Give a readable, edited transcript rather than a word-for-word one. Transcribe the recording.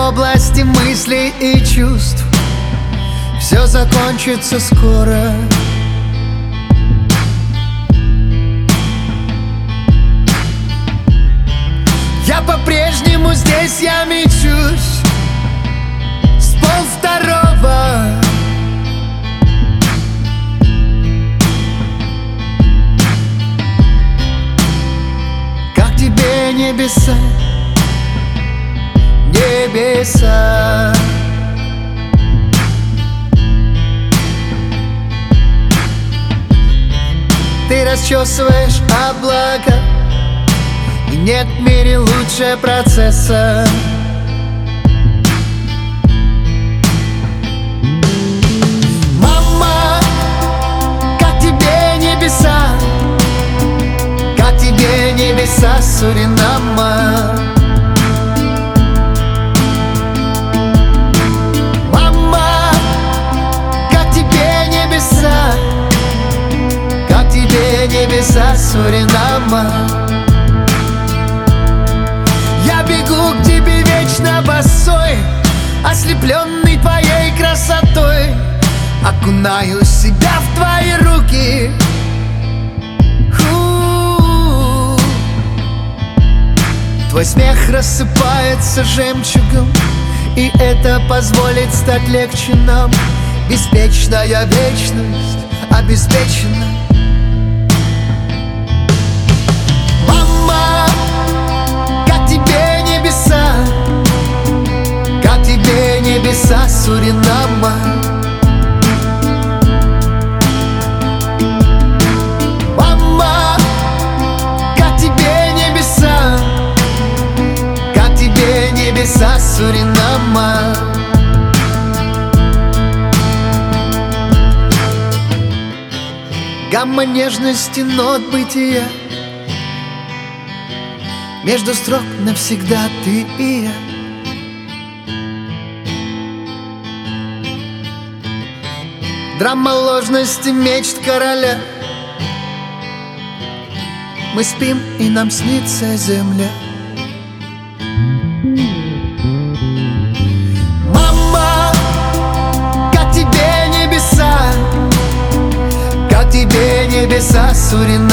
области мыслей и чувств. Все закончится скоро. Я по-прежнему здесь, я мечусь с 1:30. Как тебе небеса, небеса? Ты расчесываешь облака, и нет в мире лучше процесса. Мама, как тебе небеса? Как тебе небеса Суринама? Мама, как тебе небеса? Как тебе небеса Суринама? Я бегу к тебе вечно босой, ослепленный твоей красотой. Окунаю себя в твои руки. Твой смех рассыпается жемчугом, и это позволит стать легче нам. Беспечная вечность обеспечена. Мама, как тебе небеса? Как тебе небеса Суринама? Мама, как тебе небеса? Как тебе небеса Суринама? Гамма нежности, нот бытия, между строк навсегда ты и я. Драма ложности мечт короля. Мы спим, и нам снится земля. Мама, как тебе небеса? Как тебе небеса Суринама?